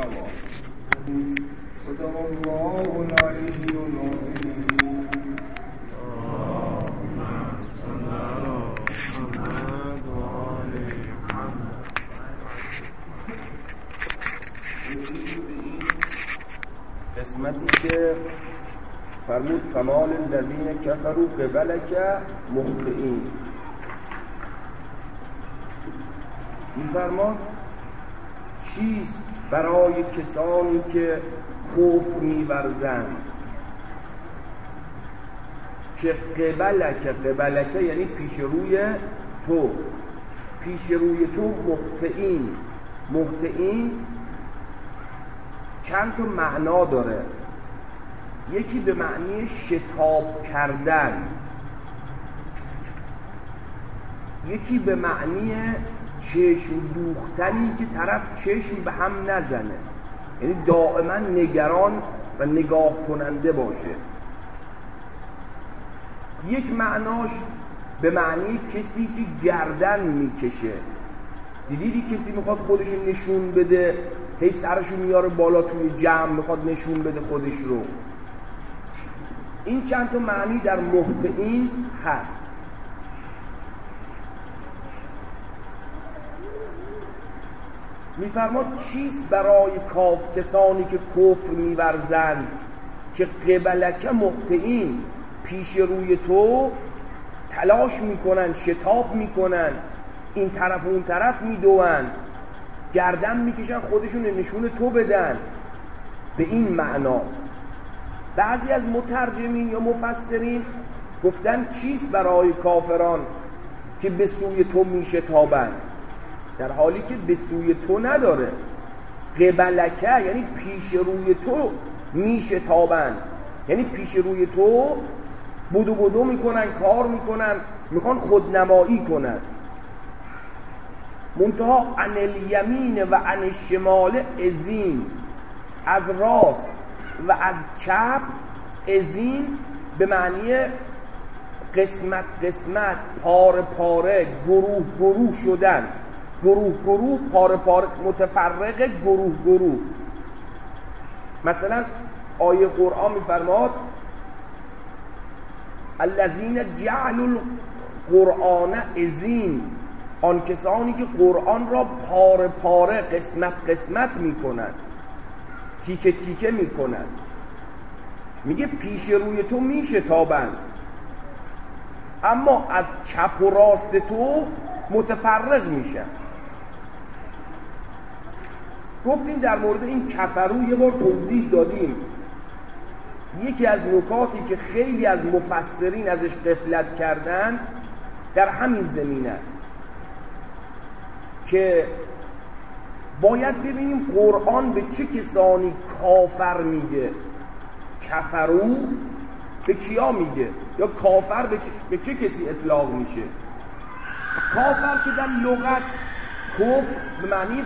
صدق الله العلی العظیم. قسمتی که فرمود کمال الذین کفروا قبلک مهطعین، می‌فرماد چیست برای کسانی که کفر می‌ورزند که قبلک یعنی پیش روی تو مهطعین چند تا معنا داره. یکی به معنی شتاب کردن، یکی به معنی چشم دوختنی که طرف چشم به هم نزنه، یعنی دائما نگران و نگاه کننده باشه. یک معناش به معنی کسی که گردن میکشه. دیدی کسی میخواد خودشو نشون بده، هی سرشو میاره بالا توی جمع میخواد نشون بده خودش رو. این چند تا معنی در مهطعین هست. میفرماد چیست برای کسانی که کفر میورزند که قبلک مهطعین، پیش روی تو تلاش میکنن، شتاب میکنن، این طرف و اون طرف میدوئن، گردن میکشن خودشون نشون تو بدن. به این معناست. بعضی از مترجمین یا مفسرین گفتن چیست برای کافران که به سوی تو میشتابند، در حالی که به سوی تو نداره. قبلک یعنی پیش روی تو میشتابند، یعنی پیش روی تو بدو میکنن، کار میکنن، میخوان خودنمایی کنن. منتها عن الیمین و عن الشمال ازین، از راست و از چپ. ازین به معنی قسمت، پاره، گروه شدن، گروه، پاره، متفرق، گروه. مثلا آیه قرآن میفرماد الذین جعلوا القرآن عضین، آن کسانی که قرآن را پاره، قسمت میکنن، تیکه میکنن. میگه پیش روی تو میشتابند، اما از چپ و راست تو متفرق میشن. گفتیم در مورد این کفرو یه بار توضیح دادیم. یکی از نکاتی که خیلی از مفسرین ازش غفلت کردن در همین زمین است که باید ببینیم قرآن به چه کسانی کافر میگه، کفرو به کیا میگه، یا کافر به چه کسی اطلاق میشه. کافر که در لغت کفر به معنی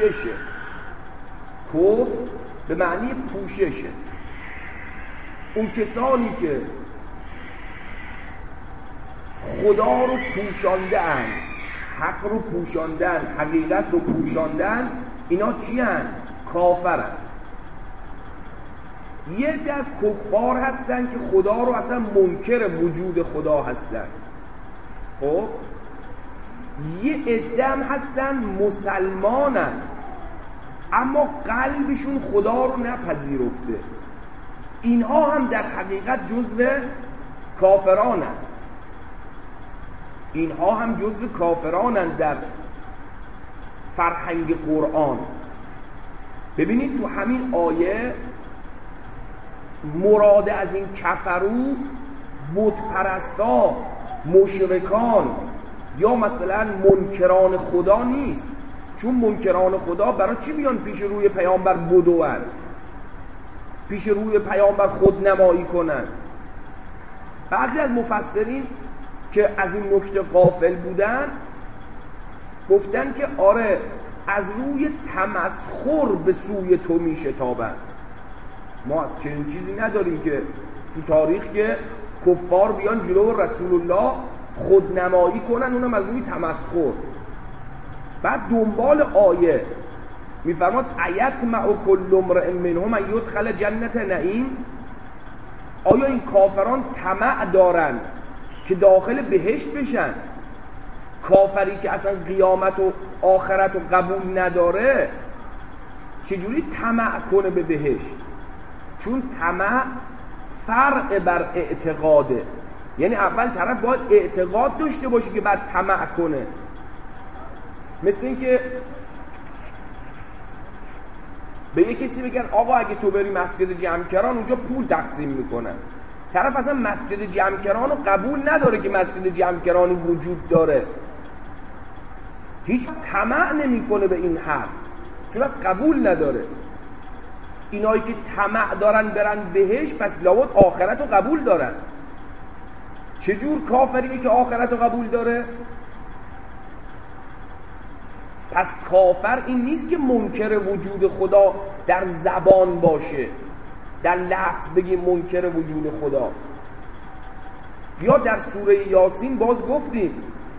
پوششه، اون کسانی که خدا رو پوشاندن، حق رو پوشاندن، حقیقت رو پوشاندن، اینا چی هن؟ کافرن. یه عده از کفار هستن که خدا رو اصلا منکر وجود خدا هستن. خب یه عده هم هستن مسلمانن اما قلبشون خدا رو نپذیرفته. اینها هم در حقیقت جزو کافرانن در فرهنگ قرآن. ببینید تو همین آیه مراد از این کفرو بت پرستا، مشرکان یا مثلا منکران خدا نیست. چون منکران خدا برای چی بیان پیش روی پیامبر بدوئن، پیش روی پیامبر خودنمایی کنن؟ بعضی از مفسرین که از این نکته غافل بودن گفتن که آره، از روی تمسخر به سوی تو میشتابن. ما از چنین چیزی نداریم که تو تاریخ که کفار بیان جلو رسول الله خودنمایی کنن، اونم از روی تمسخر. بعد دنبال آیه میفرماد ایطمع کل امرئ منهم ان یدخل جنت نعیم. آیا این کافران طمع دارن که داخل بهشت بشن؟ کافری که اصلا قیامت و آخرت و قبول نداره چجوری طمع کنه به بهشت؟ چون طمع فرع بر اعتقاده، یعنی اول طرف باید اعتقاد داشته باشه که بعد طمع کنه. مثل این که به یک کسی بگن آقا اگه تو بری مسجد جمکران اونجا پول تقسیم میکنن، طرف اصلا مسجد جمکران رو قبول نداره که مسجد جمکرانی وجود داره، هیچ طمع نمیکنه به این حرف چون از قبول نداره. اینایی که طمع دارن برن بهش پس لابد آخرت رو قبول دارن. چجور کافریه که آخرت رو قبول داره؟ پس کافر این نیست که منکر وجود خدا در زبان باشه، در لفظ بگیم منکر وجود خدا. یا در سوره یاسین باز گفتیم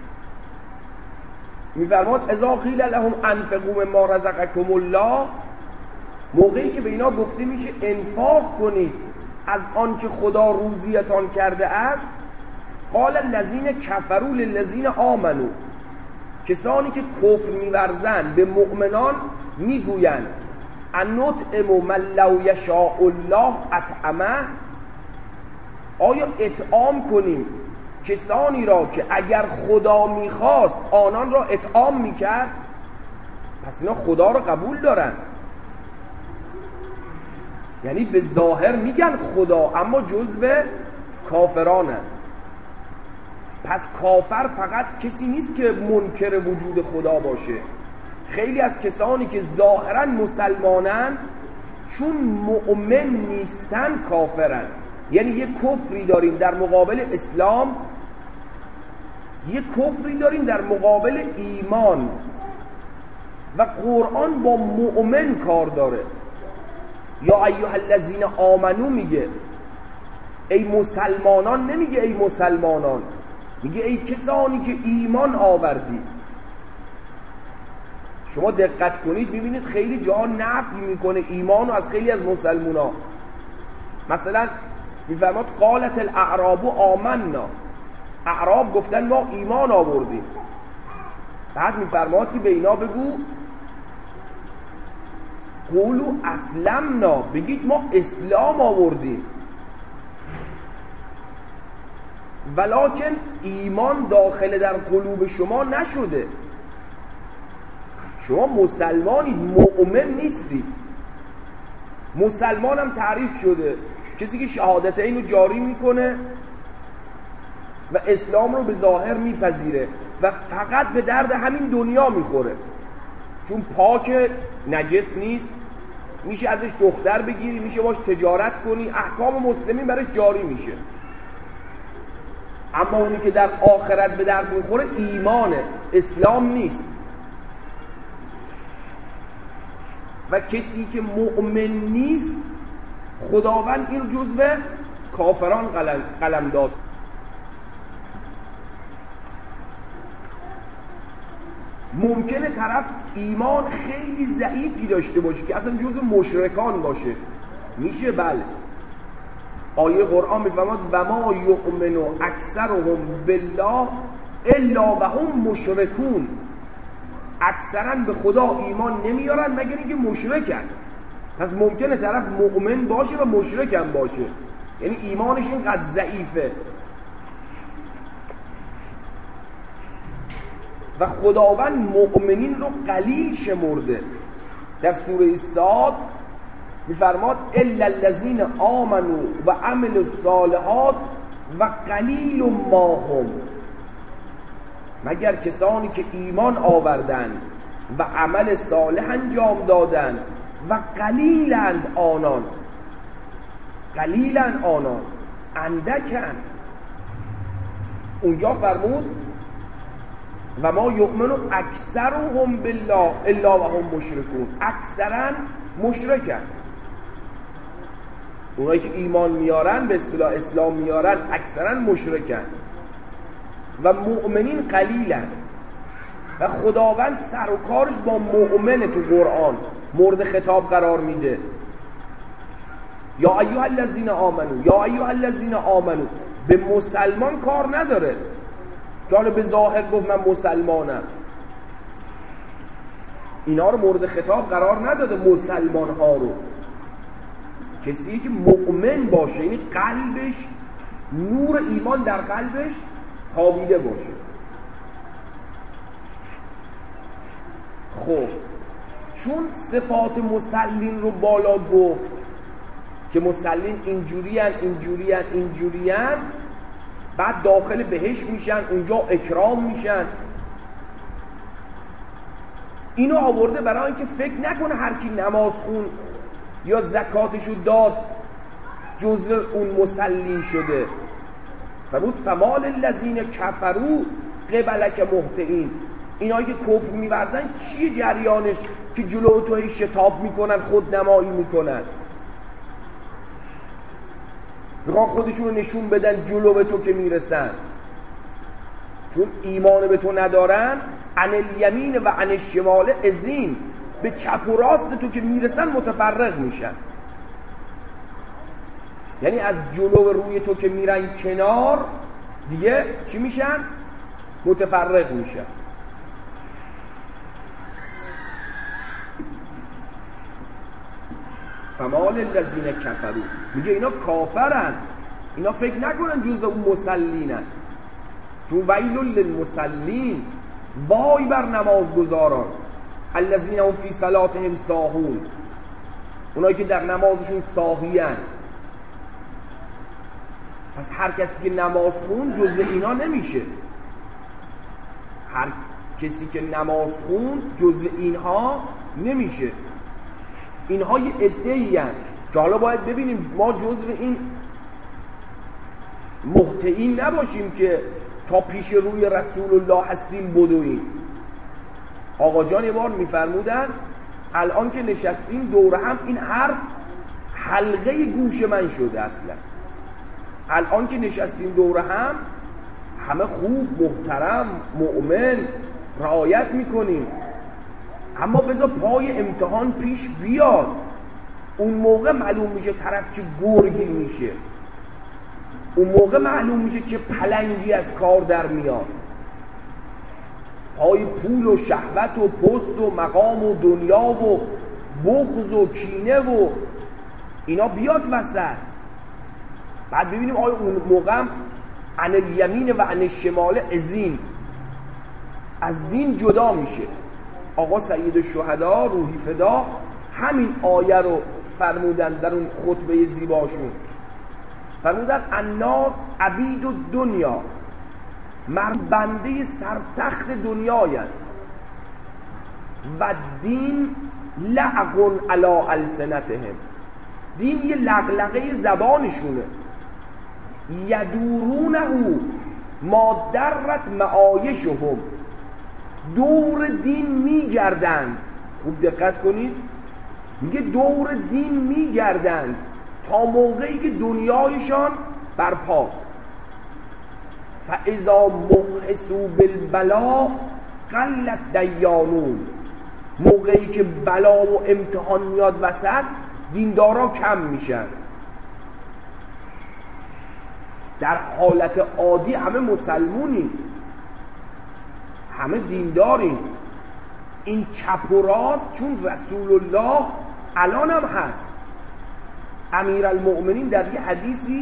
میفرماد اذا قیل لهم انفقوا مما رزقکم الله، موقعی که به اینا گفته میشه انفاق کنید از آنچه خدا روزیتان کرده است، قال الذین کفروا للذین آمنوا، کسانی که کفر می‌ورزند به مؤمنان میگویند انطعم من لو یشاء الله اطعمه، آیا اطعام کنیم کسانی را که اگر خدا میخواست آنان را اطعام میکرد؟ پس اینا خدا را قبول دارن، یعنی به ظاهر میگن خدا اما جزو کافرانن. پس کافر فقط کسی نیست که منکر وجود خدا باشه. خیلی از کسانی که ظاهرا مسلمانن چون مؤمن نیستن کافرن، یعنی یک کفری داریم در مقابل اسلام، یک کفری داریم در مقابل ایمان، و قرآن با مؤمن کار داره. یا ایها الذین آمنو میگه ای مسلمانان، نمیگه ای مسلمانان، میگه ای کسانی که ایمان آوردید. شما دقت کنید میبینید خیلی جا نفی میکنه ایمانو از خیلی از مسلمونا. مثلا میفرماد قالت الاعراب آمنا، اعراب گفتن ما ایمان آوردیم. بعد میفرماد که به اینا بگو قولو اسلمنا، بگید ما اسلام آوردیم، ولکن ایمان داخل در قلوب شما نشده. شما مسلمانید، مؤمن نیستید. مسلمان هم تعریف شده کسی که شهادتین رو جاری میکنه و اسلام رو به ظاهر میپذیره و فقط به درد همین دنیا میخوره، چون پاک نجس نیست، میشه ازش دختر بگیری، میشه باش تجارت کنی، احکام مسلمین برش جاری میشه. اما اونی که در آخرت به درد میخوره ایمانه، اسلام نیست. و کسی که مؤمن نیست خداوند این جزو کافران قلم داد. ممکنه طرف ایمان خیلی ضعیفی داشته باشه که اصلا جزو مشرکان باشه، میشه بله. آیه قرآن میفرماد و ما یؤمن اکثرهم بالله الا وهم مشرکون، اکثرا به خدا ایمان نمیارن مگر اینکه مشرکن. پس ممکنه طرف مؤمن باشه و مشرک هم باشه، یعنی ایمانش اینقدر ضعیفه. و خداوند مؤمنین رو قلیل شمرده. در سوره صاد میفرماد الا الذین آمنوا و عملوا الصالحات و قلیل ما هم، مگر کسانی که ایمان آوردند و عمل صالح انجام دادند و قلیلند آنان، قلیلند آنان، اندکن. اونجا فرمود و ما یؤمن اکثرهم بالله الا وهم مشرکون، اکثرا مشرکن. اونایی که ایمان میارن به اصطلاح اسلام میارن اکثرا مشرکن و مؤمنین قلیلن. و خداوند سر و کارش با مؤمن تو قرآن مورد خطاب قرار میده. یا ایها الذین آمنو، یا ایها الذین آمنو، به مسلمان کار نداره که حالا به ظاهر گفت من مسلمانم. اینا رو مورد خطاب قرار نداده، مسلمان ها رو. کسی که مؤمن باشه، یعنی قلبش نور ایمان در قلبش خوابیده باشه. خب چون صفات مسلمین رو بالا گفت که مسلمین اینجورین، بعد داخل بهشت میشن، اونجا اکرام میشن. اینو آورده برای اینکه فکر نکنه هر کی نماز خون یا زکاتشو داد جزو اون مسلمین شده. فرمود فمال الذین کفروا قبلک مهطعین، اینایی که کفر می‌ورزن چیه جریانش که جلو تو شتاب میکنن، خودنمایی میکنن، میخوان خودشون رو نشون بدن جلو به تو که میرسن. چون ایمان به تو ندارن، عن الیمین و عن الشمال عزین، به چپ و راست تو که میرسن متفرق میشن. یعنی از جلو روی تو که میرن کنار دیگه چی میشن؟ متفرق میشن. فمال الذین کفروا، میگه اینا کافرن، اینا فکر نکنن جزء اون مسلینن. چون ویل للمصلین، وای بر نمازگزاران، الذین هم فی صلاتهم ساهون، اونایی که در نمازشون ساهیان. پس هر کسی که نماز خون جزء اینا نمیشه. هر کسی که نماز خون جزء اینها نمیشه. اینها یه عده‌ای هستند که حالا باید ببینیم ما جزء این مهطعین نباشیم که تا پیش روی رسول الله هستیم بدویم. آقا جان یه بار میفرمودن الان که نشستیم دور هم، این حرف حلقه گوش من شده. اصلا الان که نشستیم دور هم همه خوب، محترم، مؤمن، رعایت میکنیم، اما بذار پای امتحان پیش بیاد، اون موقع معلوم میشه طرف چه گرگی میشه، اون موقع معلوم میشه چه پلنگی از کار در میاد. پای پول و شهوت و پست و مقام و دنیا و بغض و کینه و اینا بیاد وسط، بعد ببینیم آیا اون موقع عن الیمین و عن الشمال عزین، از دین جدا میشه. آقا سید الشهدا روحی فدا همین آیه رو فرمودن در اون خطبه زیباشون. فرمودن الناس عبید الدنیا، مرد بنده سرسخت دنیایند، و دین لعق علی السنتهم، دین یه لغلقه زبانشونه. یدورونه ما درت معایشهم، دور دین میگردند. خوب دقت کنید، میگه دور دین میگردند تا موقعی که دنیایشان برپاست. فاذا محسوا بالبلا قلت دیانون، موقعی که بلا و امتحان میاد وسط دیندارا کم میشن. در حالت عادی همه مسلمونیم، همه دینداریم. این چپ و راست چون رسول الله الان هم هست. امیرالمؤمنین در یه حدیثی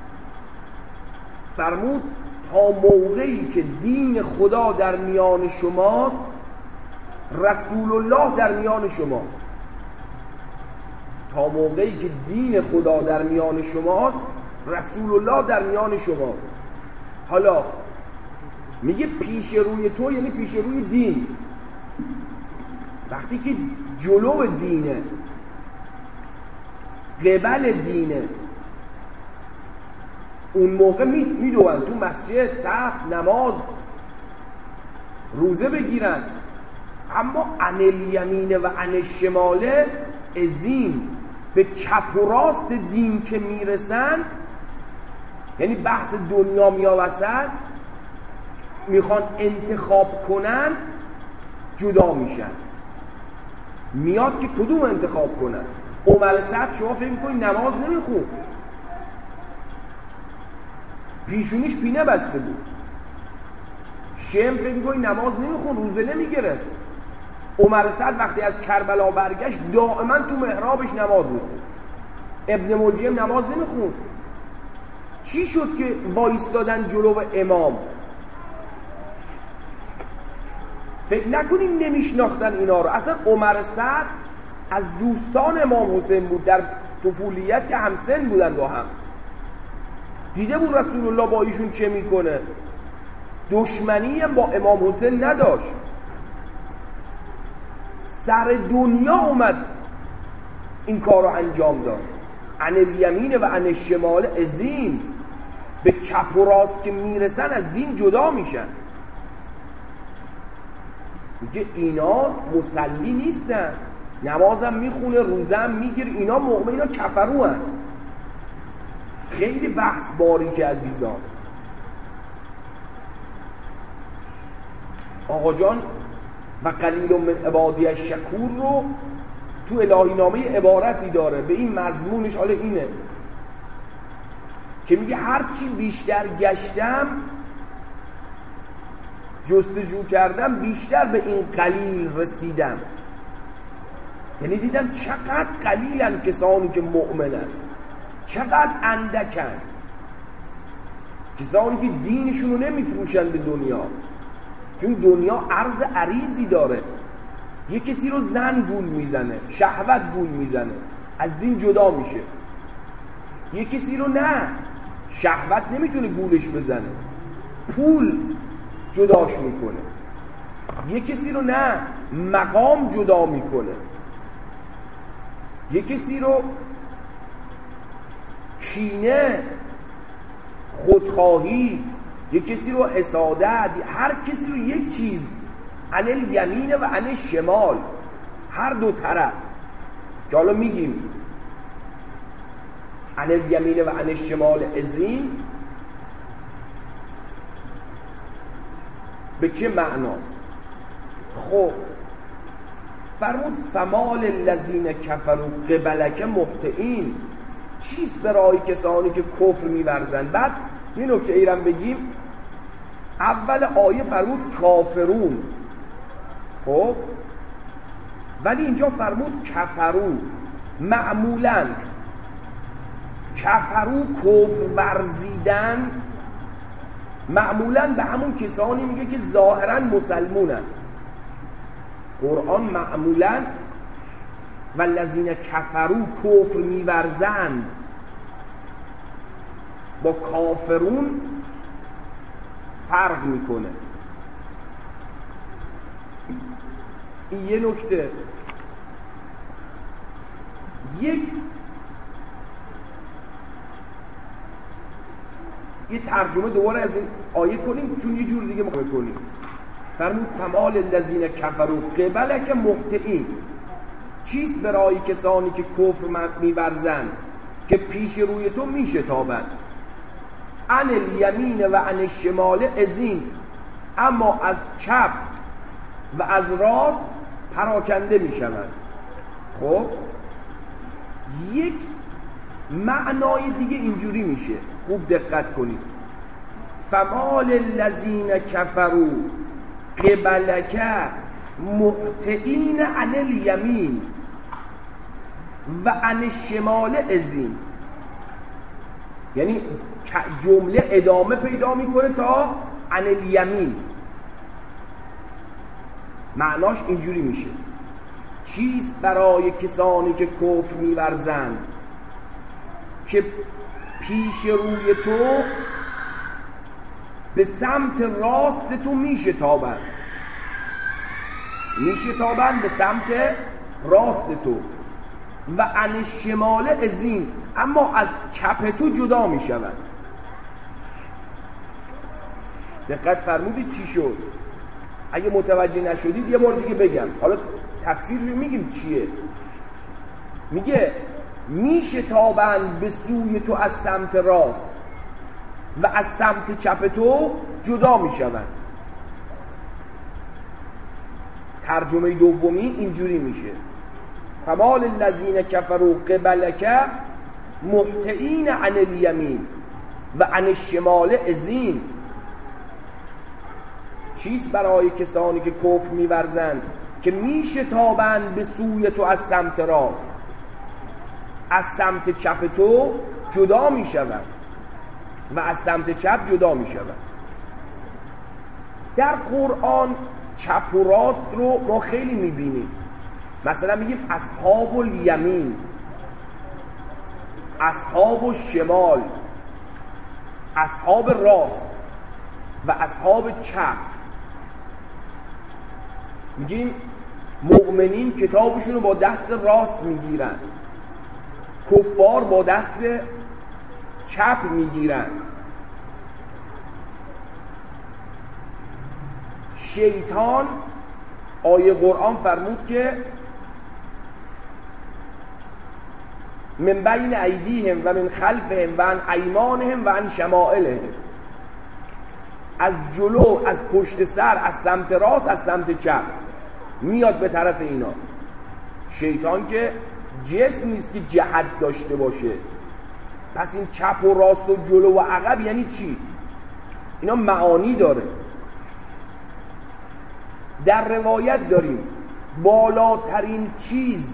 فرمود تا موقعی که دین خدا در میان شماست رسول الله در میان شماست. تا موقعی که دین خدا در میان شماست رسول الله در میان شماست. حالا میگه پیش روی تو یعنی پیش روی دین. وقتی که جلو دینه، قبل دینه، اون موقع میدوند تو مسجد صف نماز روزه بگیرن. اما عن الیمین و عن الشمال عزین، به چپ و راست دین که میرسن، یعنی بحث دنیا میاد وسط، میخوان انتخاب کنن، جدا میشن. میاد که کدوم انتخاب کنن. عمر سعد شما فکر میکنید نماز نمیخون، پیشونیش پینه بسته بود. شم فکر میکنید نماز نمیخون، روزه نمیگرفت. عمر سعد وقتی از کربلا برگشت دائما تو محرابش نماز میخون. ابن ملجم نماز نمیخون. چی شد که وایستادن جلو امام؟ فکر نکنین نمیشناختن اینا رو. اصلا عمر سعد از دوستان امام حسین بود، در طفولیت که همسن بودن با هم. دیده بود رسول الله با ایشون چه میکنه. دشمنی هم با امام حسین نداشت. سر دنیا اومد این کار رو انجام داد. عن الیمین و عن الشمال عزین. به چپ و راست که میرسن از دین جدا میشن. میگه اینا مصلی نیستن، نمازم میخونه، روزم میگیره، اینا مؤمنین، کفرو هن. خیلی بحث باریک عزیزان. آقا جان و قلیل من عبادی الشکور رو تو الهی نامه عبارتی داره به این مضمونش. حالا اینه که میگه هرچی بیشتر گشتم، جستجو کردم، بیشتر به این قلیل رسیدم. یعنی دیدم چقدر قلیلن کسانی که مؤمنن، چقدر اندکن کسانی که دینشونو نمیفروشن به دنیا. چون دنیا عرض عریضی داره. یه کسی رو زن گول میزنه، شهوت گول میزنه، از دین جدا میشه. یه کسی رو نه، شهوت نمیتونه گولش بزنه، پول جداش میکنه. یه کسی رو نه، مقام جدا میکنه. یه کسی رو کینه، خودخواهی، یه کسی رو حسادت، هر کسی رو یک چیز، عن الیمین و عن الشمال، هر دو طرف که حالا میگیم عن الیمین و عن الشمال عزین به چه معناست؟ خب فرمود فمال الذین کفروا قبلک مهطعین. چیست برای کسانی که کفر می‌ورزند؟ بعد یه نکته ایرم بگیم. اول آیه فرمود کافرون، خب ولی اینجا فرمود کفرو. معمولاً کفرو، کفر ورزیدن، معمولاً به همون کسانی میگه که ظاهراً مسلمونن. قرآن معمولاً والذین کفروا کفر میورزند با کافرون فرق میکنه. این یه نکته. یه ترجمه دوباره از این آیه کنیم چون یه جور دیگه مقایسه کنیم. فرمود فمال الذین کفروا قبلک مهطعین. چیست برای کسانی که کفر می‌ورزند که پیش روی تو میشتابند؟ عن الیمین و عن الشمال عزین. اما از چپ و از راست پراکنده میشوند. خب یک معنای دیگه اینجوری میشه، خوب دقت کنید. فمال الذین کفروا قبلک مهطعین عن الیمین و عن الشمال عزین. یعنی جمله ادامه پیدا میکنه تا عن الیمین. معناش اینجوری میشه: چیست برای کسانی که کفر میورزند که پیش روی تو به سمت راست تو میشتابند به سمت راست تو، و عن الشمال عزین، اما از چپ تو جدا میشوند. دقت فرمودید چی شد؟ اگه متوجه نشدید یه بار دیگه بگم، حالا تفسیر رو میگیم چیه. میگه میشتابند به سوی تو از سمت راست و از سمت چپ تو جدا میشوند. ترجمه دومی اینجوری میشه فمال الذین کفروا قبلک مهطعین عن الیمین و عن الشمال عزین. چیست برای کسانی که کفر می‌ورزند که میشتابند به سوی تو از سمت راست، از سمت چپ تو جدا میشوند و از سمت چپ جدا میشوند. در قرآن چپ و راست رو ما خیلی میبینیم. مثلا میگیم اصحاب الیمین، اصحاب الشمال، اصحاب راست و اصحاب چپ. میگیم مؤمنین کتابشون رو با دست راست میگیرن، کفار با دست چپ میگیرن. شیطان آیه قرآن فرمود که من بین ایدیهم و من خلفهم و عن ایمانهم و عن شمائلهم، از جلو، از پشت سر، از سمت راست، از سمت چپ میاد به طرف اینا. شیطان که جسم نیست که جهت داشته باشه. پس این چپ و راست و جلو و عقب یعنی چی؟ اینا معانی داره. در روایت داریم بالاترین چیز،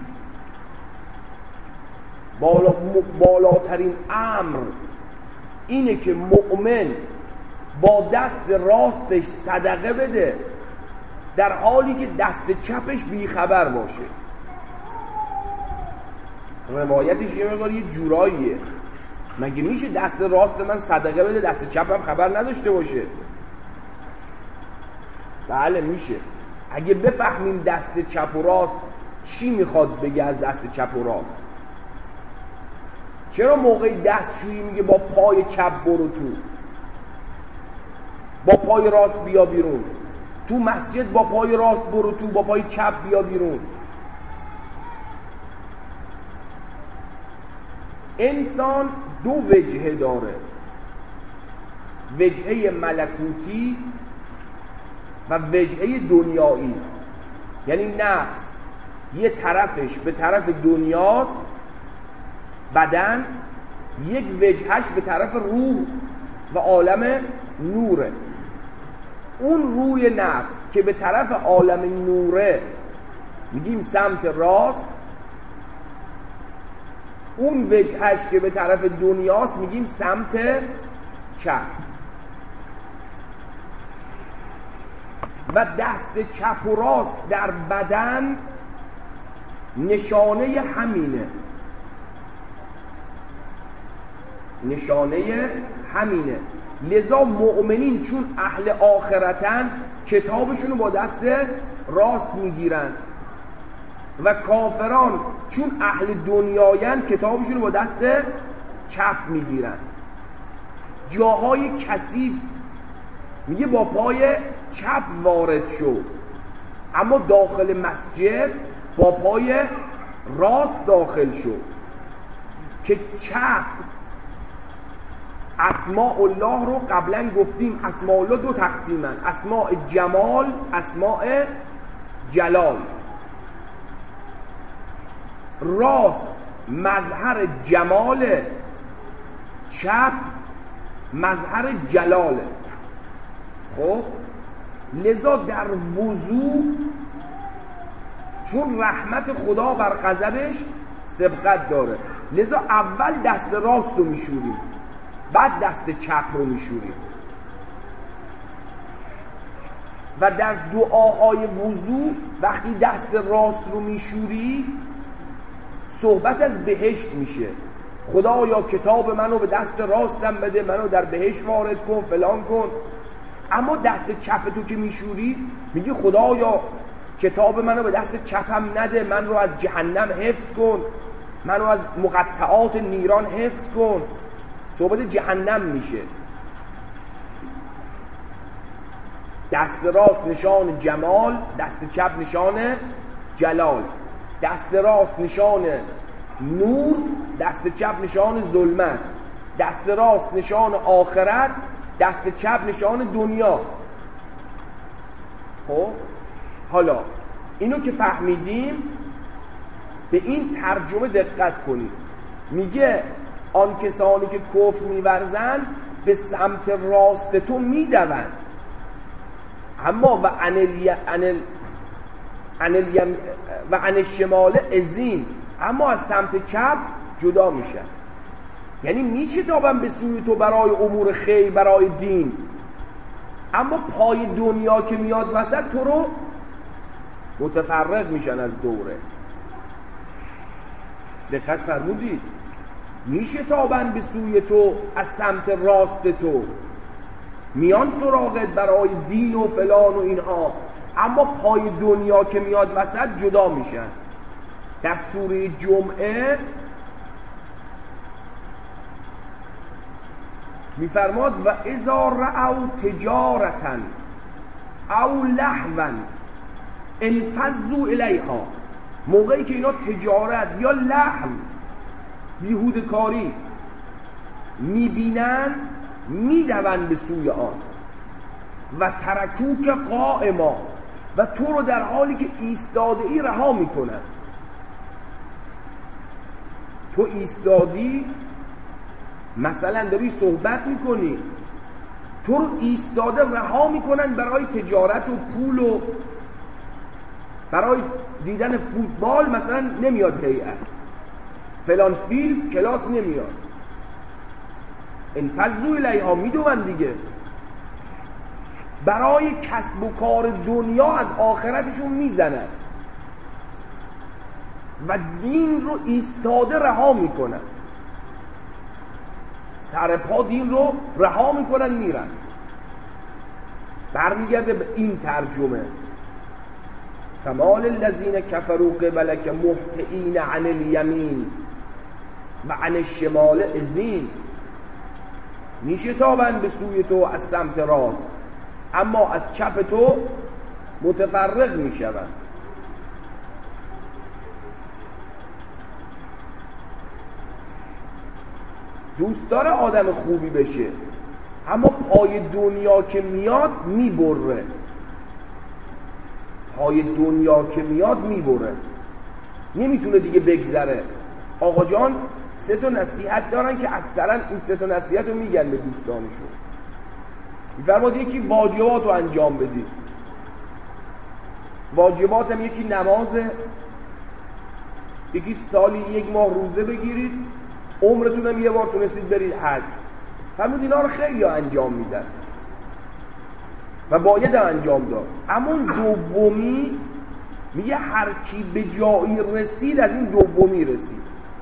بالاترین امر اینه که مؤمن با دست راستش صدقه بده در حالی که دست چپش بیخبر باشه. روایتش یه مقدار یه جوراییه. مگه میشه دست راست من صدقه بده دست چپم خبر نداشته باشه؟ بله میشه. اگه بفهمیم دست چپ و راست چی میخواد بگه از دست چپ و راست. چرا موقع دستشویی میگه با پای چپ برو تو، با پای راست بیا بیرون؟ تو مسجد با پای راست برو تو، با پای چپ بیا بیرون. انسان دو وجهه داره، وجهه ملکوتی و وجهه دنیایی. یعنی نفس یه طرفش به طرف دنیاست، بدن یک وجهش به طرف روح و عالم نوره. اون روی نفس که به طرف عالم نوره میگیم سمت راست، اون وجهش که به طرف دنیاست میگیم سمت چپ. و دست چپ و راست در بدن نشانه همینه، نشانه همینه. لذا مؤمنین چون اهل آخرتن کتابشونو با دست راست میگیرن و کافران چون اهل دنیاین کتابشونو با دست چپ میگیرن. جاهای کثیف میگه با پای چپ وارد شو، اما داخل مسجد با پای راست داخل شو. که چپ اسماء الله رو قبلا گفتیم، اسماء الله دو تقسیمن، اسماء جمال، اسماء جلال. راست مظهر جمال، چپ مظهر جلاله. خب لذا در وضو چون رحمت خدا بر غضبش سبقت داره، لذا اول دست راست رو میشوریم، بعد دست چپ رو میشوریم. و در دعاهای وضو وقتی دست راست رو میشوری صحبت از بهشت میشه. خدایا کتاب منو به دست راستم بده، منو در بهشت وارد کن، فلان کن. اما دست چپ تو که میشوری میگی خدایا کتاب منو به دست چپم نده، من رو از جهنم حفظ کن، منو از مقطعات نیران حفظ کن. صحبت جهنم میشه. دست راست نشان جمال، دست چپ نشان جلال. دست راست نشان نور، دست چپ نشان ظلمت. دست راست نشان آخرت، دست چپ نشان دنیا. خب حالا اینو که فهمیدیم به این ترجمه دقت کنید. میگه آن کسانی که کفر می‌ورزند به سمت راست تو میدوند، اما و عن الشمال ازین، اما از سمت چپ جدا میشن. یعنی میشتابن به سوی تو برای امور خیر، برای دین، اما پای دنیا که میاد وسط تو رو متفرق میشن از دوره. دقت فرمودید؟ میشتابن به سوی تو از سمت راست تو، میان سراغت برای دین و فلان و اینها، اما پای دنیا که میاد وسط جدا میشن. در سوره جمعه میفرماد و اذا رأوا تجارتا او لهوا انفضوا الیها. موقعی که اینا تجارت یا لهو، بیهوده کاری میبینن میدوند به سوی آن. و ترکوک قائما، و تو رو در حالی که ایستاده ای رها میکنن. تو ایستادی، مثلا داری صحبت میکنی، تو رو ایستاده رها میکنن برای تجارت و پول و برای دیدن فوتبال. مثلا نمیاد هیئت فلان فیلم کلاس نمیاد، انفضوا الیها، میدون دیگه. برای کسب و کار دنیا از آخرتشون میزنن و دین رو ایستاده رها میکنن، سر پا دین رو رها میکنن میرن. برمیگرده به این ترجمه فمال الذین کفروا قبلک مهطعین عن الیمین و عن الشمال ازین. میشتابن به سوی تو از سمت راست، اما از چپ تو متفرق میشوند. دوست داره آدم خوبی بشه، اما پای دنیا که میاد میبره. پای دنیا که میاد میبره، نمیتونه دیگه بگذره. آقا جان 3 نصیحت دارن که اکثرا این 3 نصیحت رو میگن به دوستانشون. میفرماد یکی واجبات رو انجام بدید. واجبات هم یکی نمازه، یکی سالی 1 ماه روزه بگیرید، عمرتون هم 1 بار تونستید برید حج. فرمود اینا رو خیلی انجام میدن و باید انجام داد. اما اون دومی میگه هر کی به جایی رسید از این دومی رسید،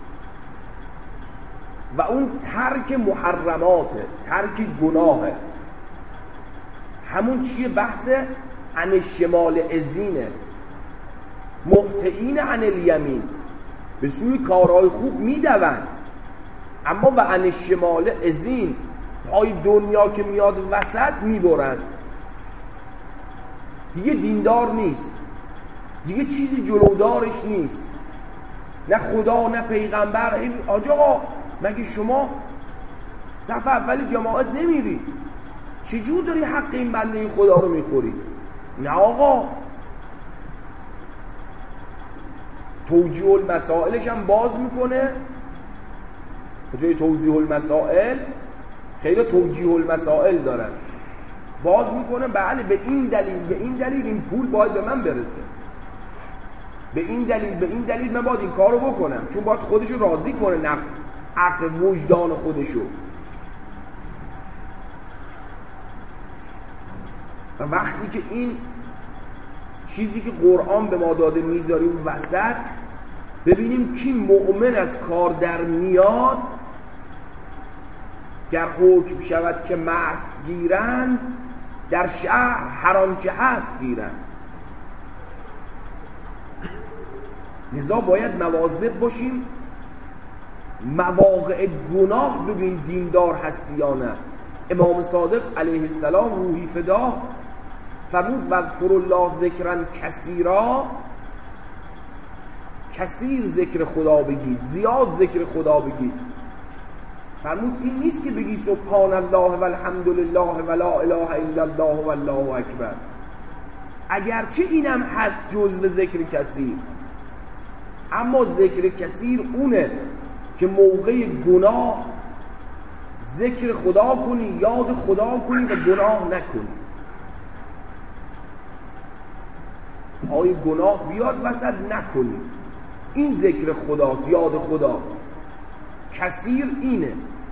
و اون ترک محرماته، ترک گناهه. همون چیه؟ بحث عن الشمال ازینه، مهطعین عن الیمین، به سوی کارهای خوب میدوند، اما و عن الشمال ازین، پای دنیا که میاد وسط میبرند. دیگه دیندار نیست، دیگه چیزی جلودارش نیست، نه خدا نه پیغمبر. آقا مگه شما صف اول جماعت نمیری؟ چجور داری حق این بنده خدا رو میخوری؟ نه آقا. توجیه المسائلش هم باز میکنه، جای توضیح المسائل خیلی توجیه المسائل دارن، باز میکنه بله به این دلیل این پول باید به من برسه، به این دلیل من باید این کارو بکنم، چون باید خودشو راضی کنه، نه عقل وجدان خودشو. و وقتی که این چیزی که قرآن به ما داده میذاریم وسط، ببینیم کی مؤمن از کار در میاد، گر حکم شود که مست گیرند، در شهر هر آنچه هست گیرند. لذا باید مواظب باشیم مواقع گناه ببین دیندار هستی یا نه. امام صادق علیه السلام روحی فدا فرمود واذکر الله ذکرا کثیرا، کثیر ذکر خدا بگید، زیاد ذکر خدا بگید. فرمود این نیست که بگی سبحان الله و الحمد لله و لا اله الا الله و الله اکبر. اگرچه اینم هست جزو ذکر کثیر، اما ذکر کثیر اونه که موقع گناه ذکر خدا کنی، یاد خدا کنی و گناه نکنی. آیا گناه بیاد وسط نکنی، این ذکر خداست، یاد خدا. کثیر اینه.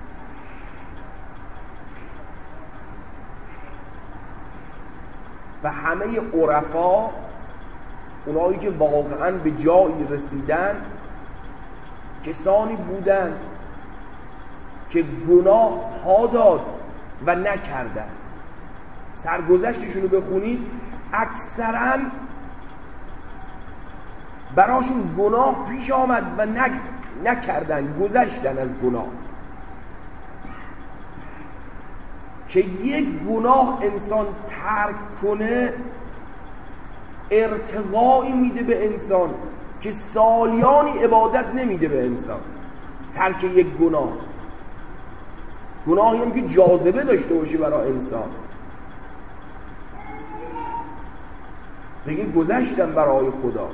و همه عرفا، اونایی که واقعا به جایی رسیدن، کسانی بودن که گناه ها داد و نکردن. سرگذشتشونو بخونید اکثرا براشون گناه پیش آمد و نکردن، گذشتن از گناه. که یک گناه انسان ترک کنه ارتقایی میده به انسان که سالیانی عبادت نمیده به انسان. ترک یک گناهی هم که جاذبه داشته باشه برای انسان. بگه گذشتم برای خدا،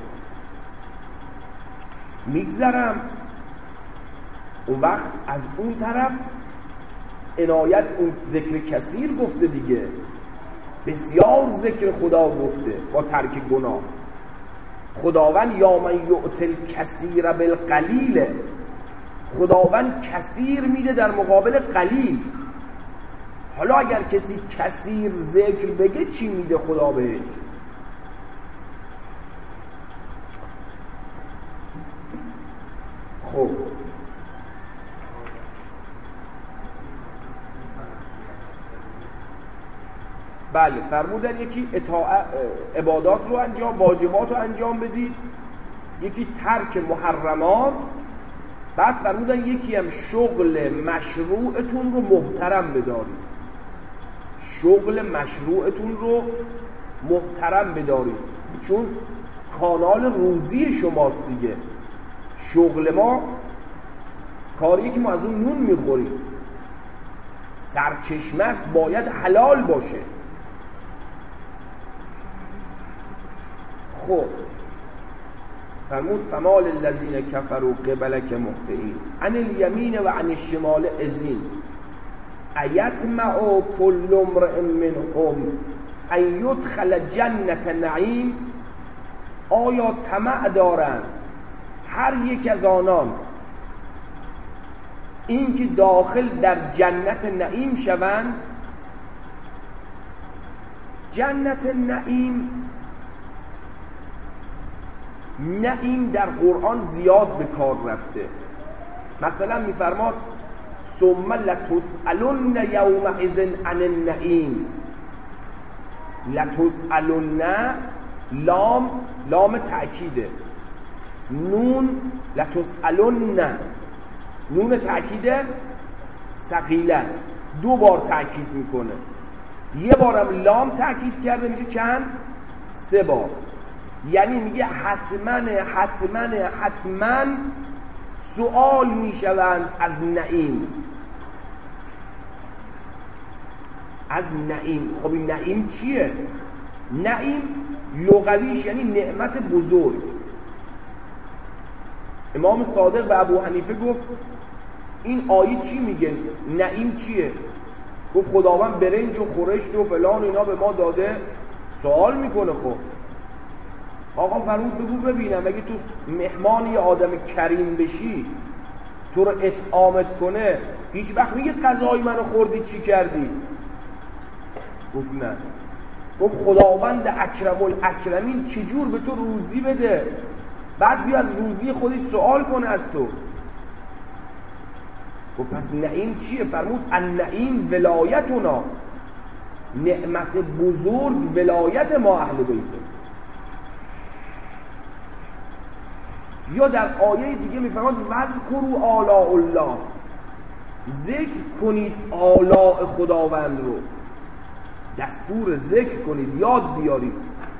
میگذرم. اون وقت از اون طرف عنایت، اون ذکر کثیر گفته دیگه، بسیار ذکر خدا گفته با ترک گناه. خداوند یا من یؤتل کثیر بالقلیل، خداوند کثیر میده در مقابل قلیل. حالا اگر کسی کثیر ذکر بگه چی میده خدا بهش؟ خب بله، فرمودن یکی عبادات رو انجام، واجبات رو انجام بدید، یکی ترک محرمات. بعد فرمودن یکی هم شغل مشروعتون رو محترم بدارید. شغل مشروعتون رو محترم بدارید، چون کانال روزی شماست دیگه. شغل ما کاریه که ما از اون نون میخوریم، سرچشمه است، باید حلال باشه. خب فرمود فمال الذین کفروا قبلک مهطعین عن الیمین و عن الشمال عزین ایطمع کل امرئ منهم ان یدخل جنت نعیم. آیا طمع دارند هر یک از آنان این که داخل در جنت نعیم شوند؟ جنت نعیم، نعیم در قرآن زیاد به کار رفته. مثلا میفرماد ثم لتسألن یومئذ عن النعیم. لتسألن، لام تأکیده، نون لتسألن، نون تأکیده ثقیله است، دو بار تأکید میکنه. یه بارم لام تأکید کرده میشه چند؟ 3 بار. یعنی میگه حتما سؤال میشوند از نعیم. از نعیم. خب این نعیم چیه؟ نعیم لغویش یعنی نعمت بزرگ. امام صادق به ابو حنیفه گفت این آیه چی میگه؟ نعیم چیه؟ گفت خداوند برنج و خورشت و فلان اینا به ما داده. سوال میکنه خب آقا فرمود بگو ببینم اگه تو مهمان یه آدم کریم بشی، تو رو اطعامت کنه، هیچ وقت میگه غذای منو خوردی چی کردی؟ گفت نه. گفت خداوند اکرم الاکرمین چجور به تو روزی بده، بعد بیا از روزی خودش سوال کنه از تو. گفت پس نعیم چیه؟ فرمود النعیم ولایتنا، نعمت بزرگ ولایت ما اهل بیته. یا در آیه دیگه میفرماد وذکروا آلاء الله، ذکر کنید آلاء خداوند رو، دستور ذکر کنید، یاد بیارید.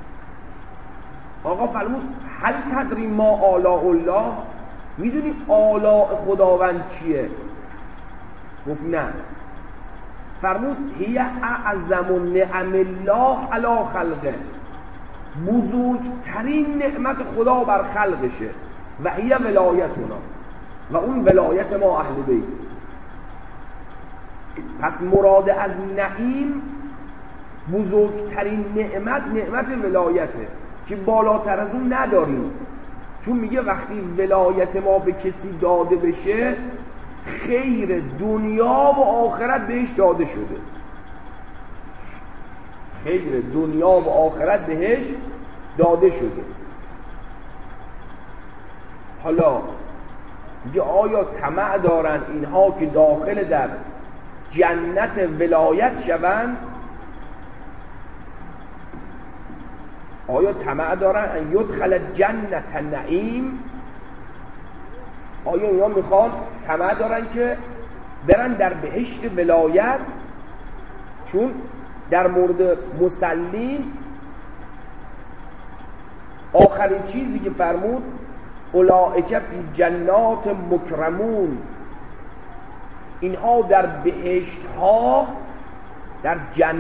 آقا فرمود هل تدری ما آلاء الله، میدونی آلاء خداوند چیه؟ گفت نه. فرمود هی اعظم نعم الله علی خلقه، بزرگترین نعمت خدا بر خلقشه و هی ولایتنا، و اون ولایت ما اهل بیت. پس مراد از نعیم بزرگترین نعمت ولایته که بالاتر از اون نداریم، چون میگه وقتی ولایت ما به کسی داده بشه خیر دنیا و آخرت بهش داده شده، خیر دنیا و آخرت بهش داده شده. حالا میگه آیا طمع دارن اینها که داخل در جنت ولایت شوند؟ آیا طمع دارن ان یدخل جنت نعیم؟ آیا اینا میخوان طمع دارن که برن در بهشت ولایت؟ چون در مورد مسلمین آخرین چیزی که فرمود اولئک فی جنات مکرمون، اینها در بهشت ها، در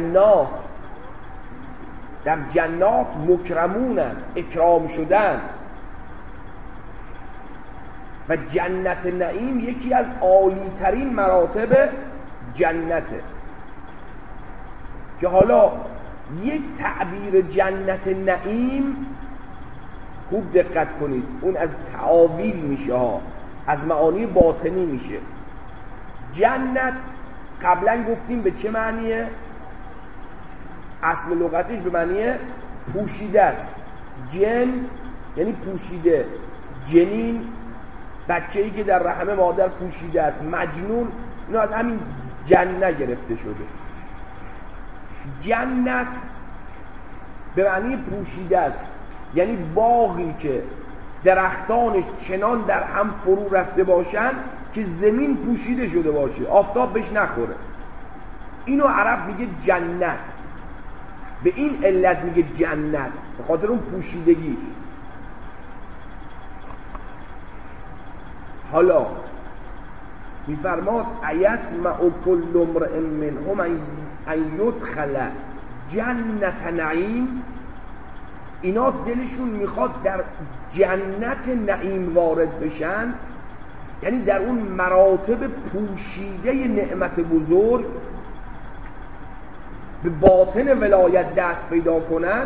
جنات مکرمونن، اکرام شدن. و جنت نعیم یکی از عالی ترین مراتب جنته، که حالا یک تعبیر جنت نعیم خوب دقت کنید، اون از تعاویل میشه ها، از معانی باطنی میشه. جنت قبلا گفتیم به چه معنیه؟ اصل لغتش به معنی پوشیده است. جن یعنی پوشیده، جنین بچه‌ای که در رحم مادر پوشیده است، مجنون، اینو از همین جنت گرفته شده. جنت به معنی پوشیده است، یعنی باغی که درختانش چنان در هم فرو رفته باشن که زمین پوشیده شده باشه، آفتاب بهش نخوره. اینو عرب میگه جنت، به این علت میگه جنت، به خاطر اون پوشیدگی. حالا میفرماد ایطمع کل امرئ منهم ان یدخل جنت نعیم، اینا دلشون میخواد در جنت نعیم وارد بشن، یعنی در اون مراتب پوشیده نعمت بزرگ به باطن ولایت دست پیدا کنن.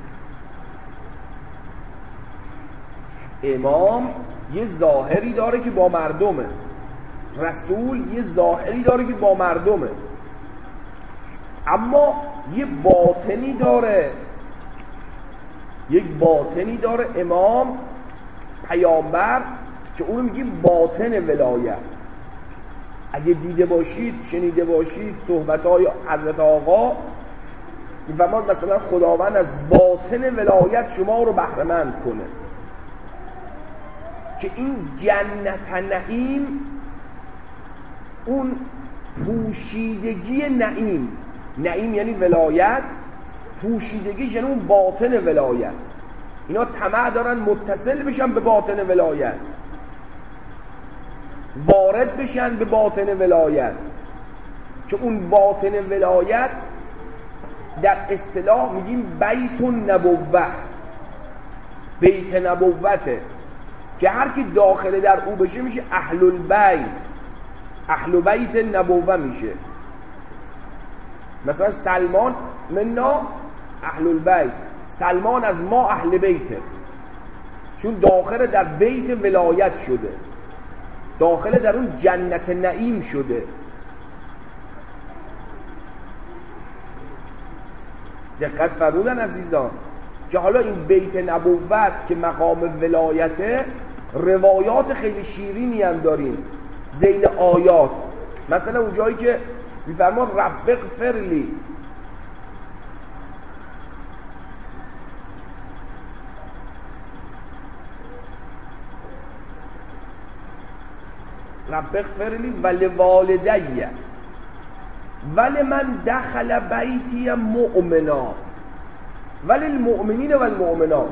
امام یه ظاهری داره که با مردمه، رسول یه ظاهری داره که با مردمه، اما یه باطنی داره، یک باطنی داره امام پیامبر که اونو میگیم باطن ولایت. اگه دیده باشید، شنیده باشید صحبت‌های حضرت آقا، میفرماد مثلا خداوند از باطن ولایت شما رو بهره‌مند کنه، که این جنت نعیم اون پوشیدگی نعیم یعنی ولایت، پوشیدگیش یعنی اون باطن ولایت. اینا طمع دارن متصل بشن به باطن ولایت، وارد بشن به باطن ولایت، که اون باطن ولایت در اصطلاح میگیم بیت النبوة، بیت نبوته، که هر کی داخل در او بشه میشه اهل البیت، اهل بیت نبوة میشه. مثلا سلمان منا اهل البیت، سلمان از ما اهل بیته، چون داخل در بیت ولایت شده، داخل در اون جنت نعیم شده. دقت فرمودن عزیزان که حالا این بیت نبوت که مقام ولایته، روایات خیلی شیرینی هم داریم زین آیات. مثلا اون جایی که میفرما رب اغفر لی، رب اغفر لی ولوالدی ولمن دخل بیتی مؤمنا وللمؤمنین والمؤمنات.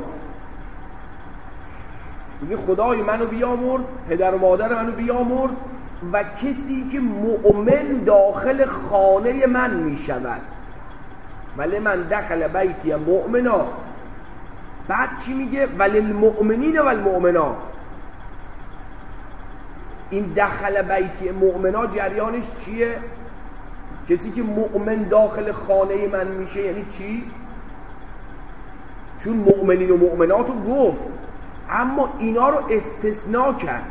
میگه خدای منو بیامرز، پدر و مادر منو بیامرز و کسی که مؤمن داخل خانه من میشود. ولمن دخل بیتی مؤمنا، بعد چی میگه؟ وللمؤمنین و المؤمنات. این دخل بیتی مؤمنا جریانش چیه؟ کسی که مؤمن داخل خانه من میشه یعنی چی؟ چون مؤمنین و مؤمنات رو گفت اما اینا رو استثناء کرد.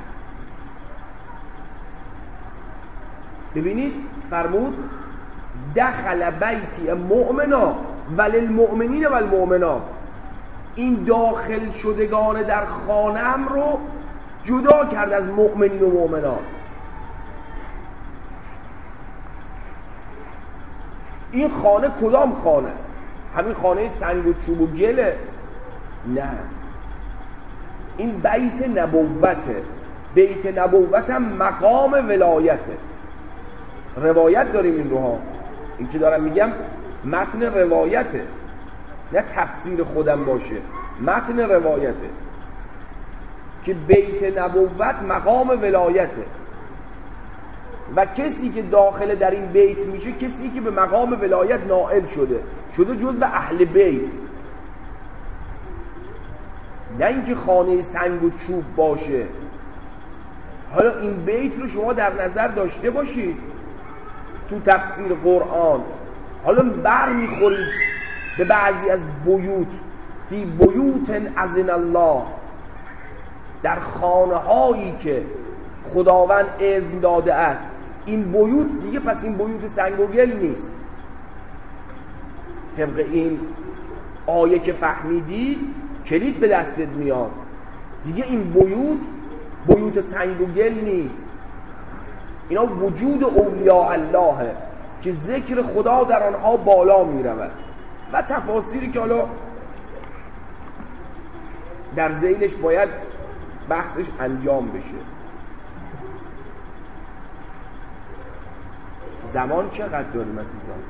ببینید فرمود دخل بیتی مؤمنا وللمؤمنین و المؤمنات. این داخل شدگان در خانه‌ام رو جدا کرد از مؤمنین و مؤمنات. این خانه کدام خانه است؟ همین خانه سنگ و چوب و گله؟ نه، این بیت نبوته. بیت نبوت هم مقام ولایته. روایت داریم این روها، این که دارم میگم متن روایته، نه تفسیر خودم باشه، متن روایته که بیت نبوت مقام ولایته و کسی که داخل در این بیت میشه کسی که به مقام ولایت نائل شده جزو اهل بیت، نه اینکه خانه سنگ و چوب باشه. حالا این بیت رو شما در نظر داشته باشید تو تفسیر قرآن. حالا بر میخورید به بعضی از بیوت، فی بیوت اذن الله، در خانه هایی که خداوند اذن داده است. این بیوت دیگه پس این بیوت سنگ و گل نیست. طبق این آیه که فهمیدید کلید به دستت میاد دیگه. این بیوت سنگ و گل نیست. اینا وجود اولیاء الله که ذکر خدا در آنها بالا می رود و تفاسیری که حالا در ذیلش باید بحثش انجام بشه. زمان چقدر داریم عزیزان؟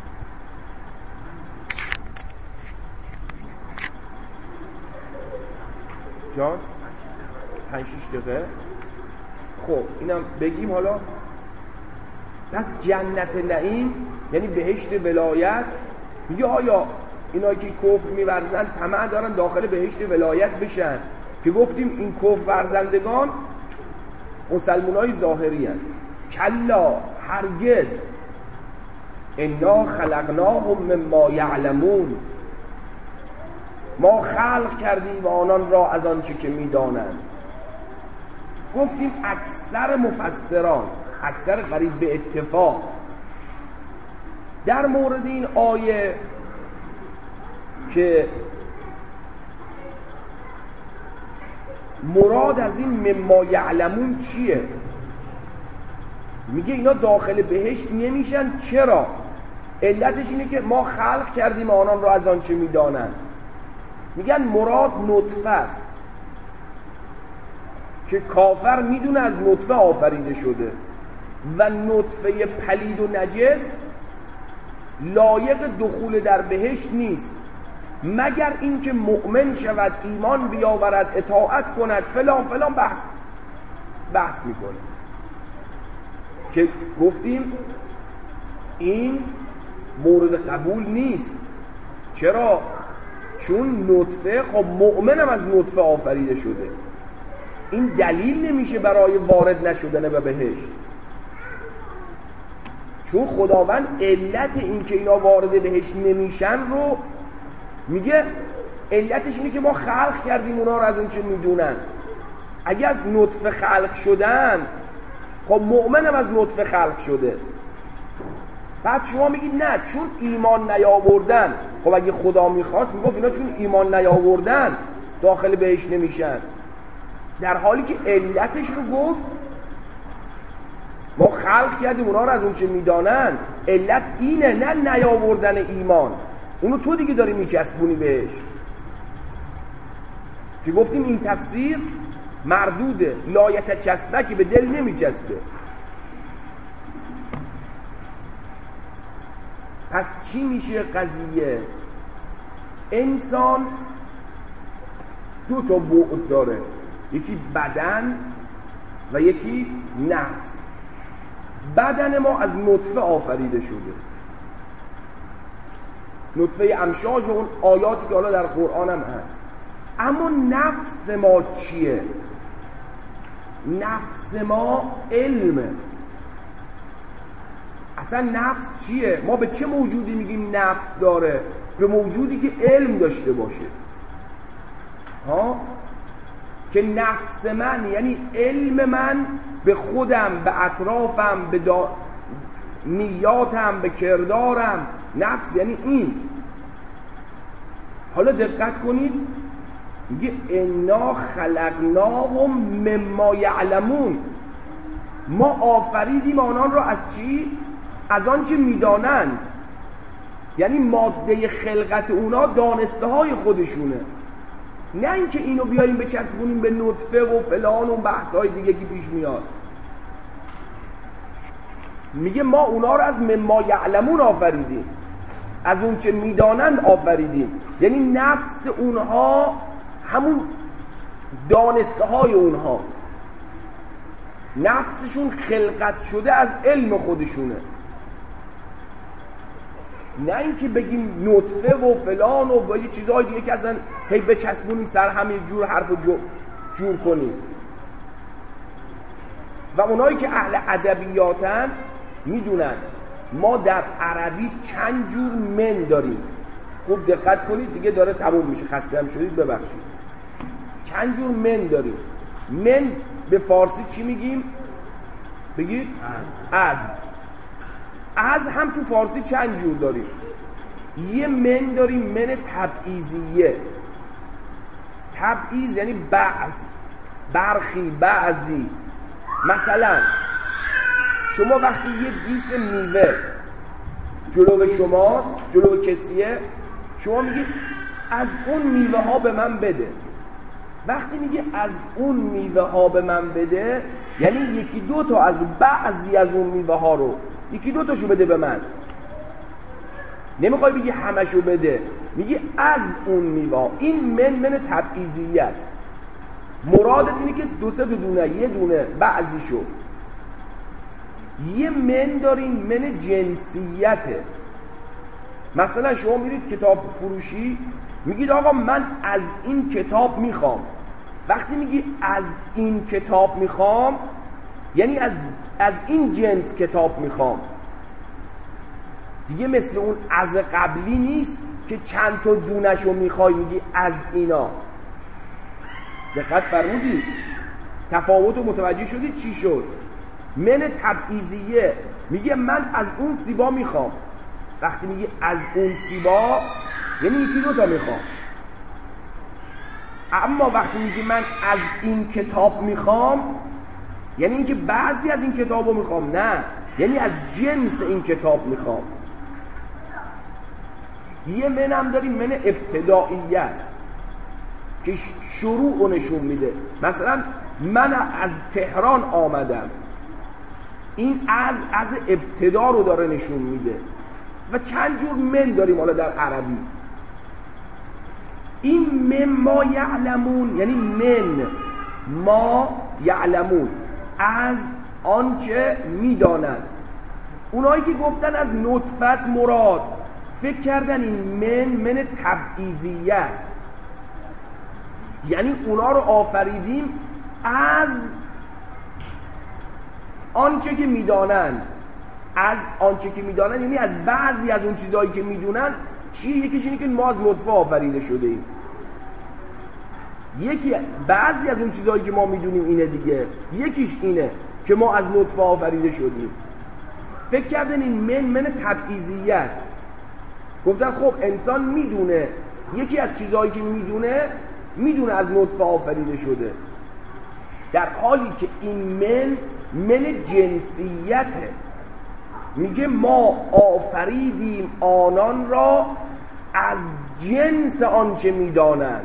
جان 5-6 دقیقه. خب اینم بگیم. حالا پس جنت نعیم یعنی بهشت ولایت. میگه آیا اینا که کفر می‌ورزن طمع دارن داخل بهشت ولایت بشن؟ که گفتیم این کفر ورزندگان مسلمانای ظاهری هستند. کلا، هرگز. انا خلقناهم مما یعلمون، ما خلق کردیم آنان را از آنچه که میدانند. گفتیم اکثر مفسران، اکثر قریب به اتفاق در مورد این آیه که مراد از این مما یعلمون چیه، میگه اینا داخل بهشت نمیشن. چرا؟ علتش اینه که ما خلق کردیم آنان را از آنچه میدانند. میگن مراد نطفه است که کافر میدونه از نطفه آفریده شده و نطفه پلید و نجس لایق دخول در بهشت نیست مگر اینکه مؤمن شود، ایمان بیاورد، اطاعت کند، فلان فلان بحث میکنه. که گفتیم این مورد قبول نیست. چرا؟ چون نطفه، خب مؤمنم از نطفه آفریده شده، این دلیل نمیشه برای وارد نشدن به بهشت. چون خداوند علت این که اینا وارد بهشت نمیشن رو میگه علتش اینه که ما خلق کردیم اونا رو از اون چه میدونن. اگه از نطفه خلق شدن، خب مؤمنم از نطفه خلق شده. بعد شما میگید نه چون ایمان نیاوردن. خب اگه خدا میخواست میگفت اینا چون ایمان نیاوردن داخل بهشت نمیشن، در حالی که علتش رو گفت ما خلق کردیم اونا رو از اون چه میدانن. علت اینه، نه نیاوردن ایمان. اونو تو دیگه داری میچسبونی بهش. که گفتیم این تفسیر مردوده، لایت چسبکی به دل نمیچسبه. پس چی میشه قضیه؟ انسان دو تا بعد داره، یکی بدن و یکی نفس. بدن ما از نطفه آفریده شده، نطفه امشاج و اون آیاتی که حالا در قرآن هم هست. اما نفس ما چیه؟ نفس ما علمه. اصلا نفس چیه؟ ما به چه موجودی میگیم نفس داره؟ به موجودی که علم داشته باشه. که نفس من یعنی علم من به خودم، به اطرافم، به نیاتم، به کردارم. نفس یعنی این. حالا دقت کنید، میگه انا خلقناهم مما یعلمون. ما آفریدیم آنان را از چی؟ از آن چه میدانند. یعنی ماده خلقت اونا دانسته های خودشونه، نه اینکه اینو بیاریم بچسبونیم به نطفه و فلان و بحث‌های دیگه که پیش میاد. میگه ما اونا رو از مما یعلمون آفریدیم، از اون که میدانند آفریدیم. یعنی نفس اونها همون دانسته های اونهاست، نفسشون خلقت شده از علم خودشونه، نه اینکه بگیم نطفه و فلان و با یه چیزهای دیگه که اصلا هی بچسبونیم سر همین جور حرف جور کنیم. و اونایی که اهل ادبیاتن میدونن ما در عربی چند جور من داریم. خوب دقت کنید دیگه، داره تموم میشه، خسته هم شدید ببخشید. چند جور من داریم. من به فارسی چی میگیم؟ بگید از هم تو فارسی چند جور داریم. یه من داریم، من تبعیضیه. تبعیض یعنی برخی، بعضی. مثلا شما وقتی یه دیس میوه جلو شماست، جلو کسیه، شما میگید از اون میوه ها به من بده. وقتی میگه از اون میوه ها به من بده، یعنی یکی دو تا از بعضی از اون میوه ها رو، یکی دو تاشو بده به من. نمیخوای بگی همشو بده، میگی از اون میوه ها. این من تبعیضیه است. مرادت اینه که دو سه دونه، یه دونه بعضیشو. یه من داریم، من جنسیته. مثلا شما میرید کتاب فروشی، میگید آقا من از این کتاب میخوام. وقتی میگی از این کتاب میخوام، یعنی از این جنس کتاب میخوام. دیگه مثل اون از قبلی نیست که چند تا دونشو میخوای میگی از اینا. دقت فرمودید؟ تفاوتو متوجه شدید چی شد؟ من تبعیضیه میگه من از اون سیبا میخوام. وقتی میگی از اون سیبا یعنی یکی دو تا میخوام. اما وقتی میگی من از این کتاب میخوام، یعنی اینکه بعضی از این کتابو میخوام، نه، یعنی از جنس این کتاب میخوام. یه منم داریم، من ابتدائیه است که شروع نشون میده. مثلا من از تهران آمدم، این از ابتدا رو داره نشون میده. و چند جور من داریم حالا در عربی. این مما یعلمون یعنی من ما یعلمون، از آنچه میدانند. اونایی که گفتن از نطفه است مراد، فکر کردن این من تبعیضیه است، یعنی اونا رو آفریدیم از آنچه که میدانند. از آنچه که میدانند یعنی از بعضی از اون چیزهایی که میدونن. چیه؟ یکیش اینه که ما از نطفه آفریده شده ایم. بعضی از اون چیزهایی که ما میدونیم اینه دیگه. یکیش اینه که ما از نطفه آفریده شدیم. فکر کردن این من تبعیضیه است. گفتن خب انسان میدونه، یکی از چیزهایی که میدونه از نطفه آفریده شده، در حالی که این من جنسیته. میگه ما آفریدیم آنان را از جنس آنچه میدانند.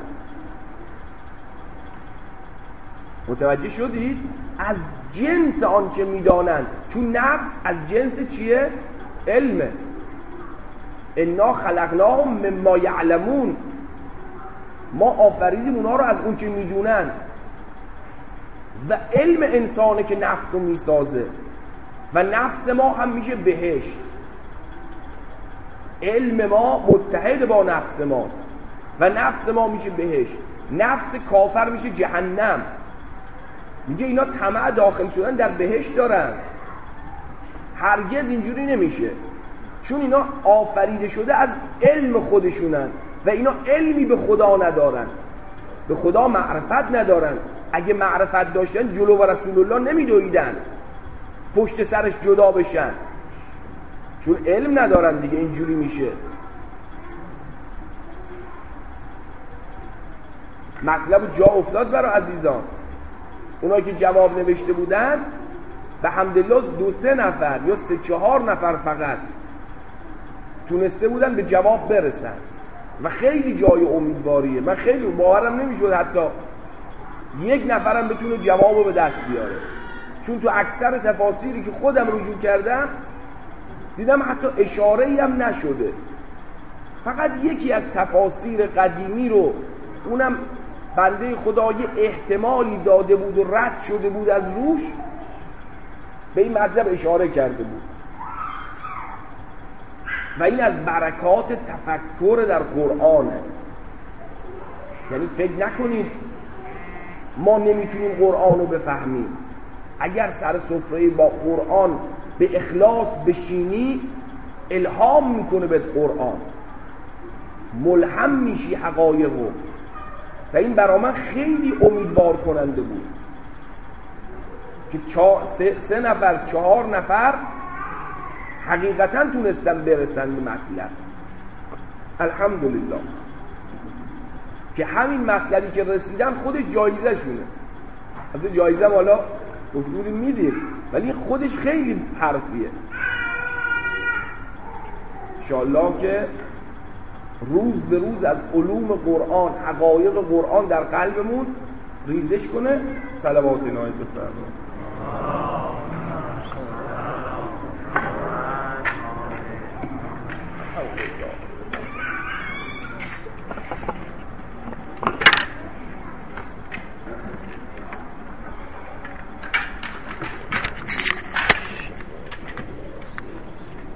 متوجه شدید؟ از جنس آنچه میدانند، چون نفس از جنس چیه؟ علمه. انا خلقناهم مما یعلمون، ما آفریدیم اونا رو از اون چه میدونن. و علم انسانه که نفس رو میسازه و نفس ما هم میشه بهشت. علم ما متحد با نفس ماست و نفس ما میشه بهشت. نفس کافر میشه جهنم. میگه اینا طمع داخل شدن در بهشت دارن. هرگز اینجوری نمیشه، چون اینا آفریده شده از علم خودشونن و اینا علمی به خدا ندارن، به خدا معرفت ندارن. اگه معرفت داشتن جلو و رسول الله نمیدویدن پشت سرش جدا بشن، چون علم ندارن دیگه. اینجوری میشه. مطلب جا افتاد برای عزیزان. اونایی که جواب نوشته بودن به حمدالله 2-3 نفر یا 3-4 نفر فقط تونسته بودن به جواب برسن و خیلی جای امیدواریه. من خیلی باورم نمیشد حتی یک نفرم بتونه جوابو به دست بیاره، چون تو اکثر تفاسیری که خودم رجوع کردم دیدم حتی اشاره‌ای هم نشده. فقط یکی از تفاسیر قدیمی رو، اونم بنده خدا یه احتمالی داده بود و رد شده بود از روش، به این مطلب اشاره کرده بود. و این از برکات تفکر در قرآنه. یعنی فکر نکنید ما نمیتونیم قرآن رو بفهمیم. اگر سر سفره با قرآن به اخلاص بشینی الهام میکنه به قرآن، ملهم میشی حقایقو. و این برای من خیلی امیدوار کننده بود که 3 نفر 4 نفر حقیقتا تونستن برسن به مطلب. الحمدلله که همین مطلبی که رسیدن خودش جایزه شونه. البته جایزه حالا گفتگوی میدیم، ولی خودش خیلی حرفیه. انشاءالله که روز به روز از علوم قرآن، حقایق قرآن در قلبمون ریزش کنه. صلوات الهی بفرمایید.